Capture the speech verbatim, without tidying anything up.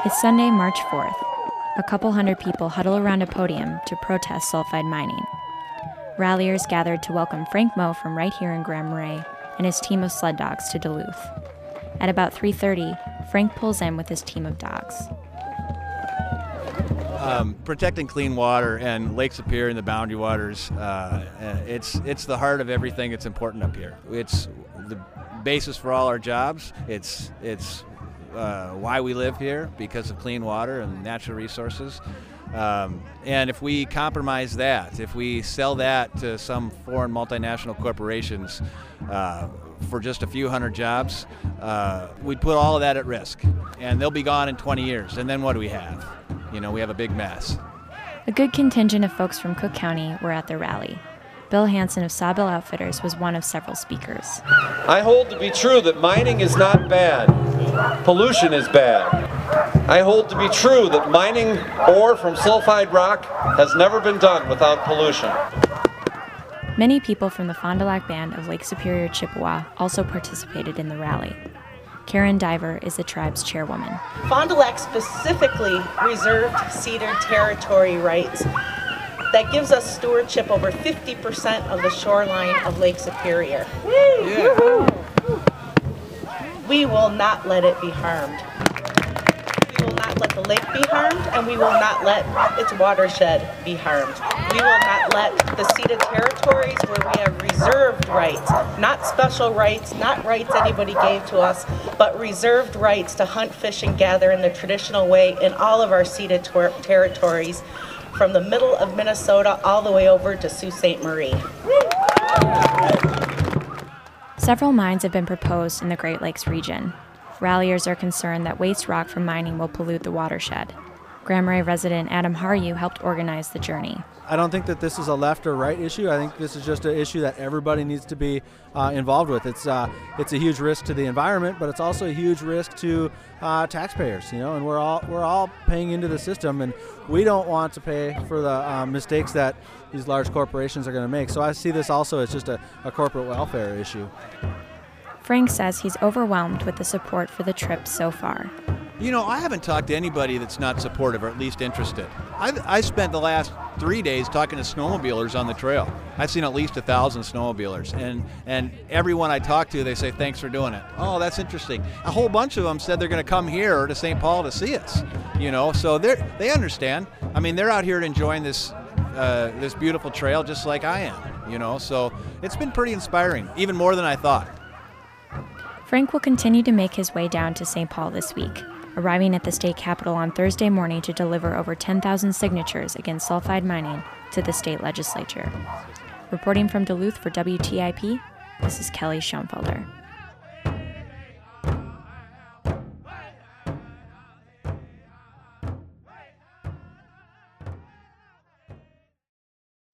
It's Sunday, March fourth. A couple hundred people huddle around a podium to protest sulfide mining. Ralliers gathered to welcome Frank Moe from right here in Grand Marais and his team of sled dogs to Duluth. At about three thirty, Frank pulls in with his team of dogs. Um, protecting clean water and Lake Superior and the boundary waters, uh, it's it's the heart of everything that's important up here. It's the basis for all our jobs. It's it's uh, why we live here, because of clean water and natural resources. Um, and if we compromise that, if we sell that to some foreign multinational corporations uh, for just a few hundred jobs, uh, we'd put all of that at risk. And they'll be gone in twenty years. And then what do we have? You know, we have a big mess. A good contingent of folks from Cook County were at the rally. Bill Hansen of Sawbill Outfitters was one of several speakers. I hold to be true that mining is not bad. Pollution is bad. I hold to be true that mining ore from sulfide rock has never been done without pollution. Many people from the Fond du Lac Band of Lake Superior, Chippewa also participated in the rally. Karen Diver is the tribe's chairwoman. Fond du Lac specifically reserved cedar territory rights that gives us stewardship over fifty percent of the shoreline of Lake Superior. Yeah. We will not let it be harmed. We will not let the lake be harmed, and we will not let its watershed be harmed. We will not let the ceded territories where we have reserved rights, not special rights, not rights anybody gave to us, but reserved rights to hunt, fish, and gather in the traditional way in all of our ceded ter- territories, from the middle of Minnesota all the way over to Sault Ste. Marie. Several mines have been proposed in the Great Lakes region. Ralliers are concerned that waste rock from mining will pollute the watershed. Grand Marais resident Adam Haryu helped organize the journey. I don't think that this is a left or right issue. I think this is just an issue that everybody needs to be uh, involved with. It's uh, it's a huge risk to the environment, but it's also a huge risk to uh, taxpayers. You know, and we're all we're all paying into the system, and we don't want to pay for the uh, mistakes that these large corporations are going to make. So I see this also as just a, a corporate welfare issue. Frank says he's overwhelmed with the support for the trip so far. You know, I haven't talked to anybody that's not supportive or at least interested. I, I spent the last three days talking to snowmobilers on the trail. I've seen at least a thousand snowmobilers, and, and everyone I talk to, they say, thanks for doing it. Oh, that's interesting. A whole bunch of them said they're going to come here to Saint Paul to see us, you know, so they they understand. I mean, they're out here enjoying this, uh, this beautiful trail just like I am, you know, so it's been pretty inspiring, even more than I thought. Frank will continue to make his way down to Saint Paul this week, arriving at the state capitol on Thursday morning to deliver over ten thousand signatures against sulfide mining to the state legislature. Reporting from Duluth for W T I P, this is Kelly Schoenfelder.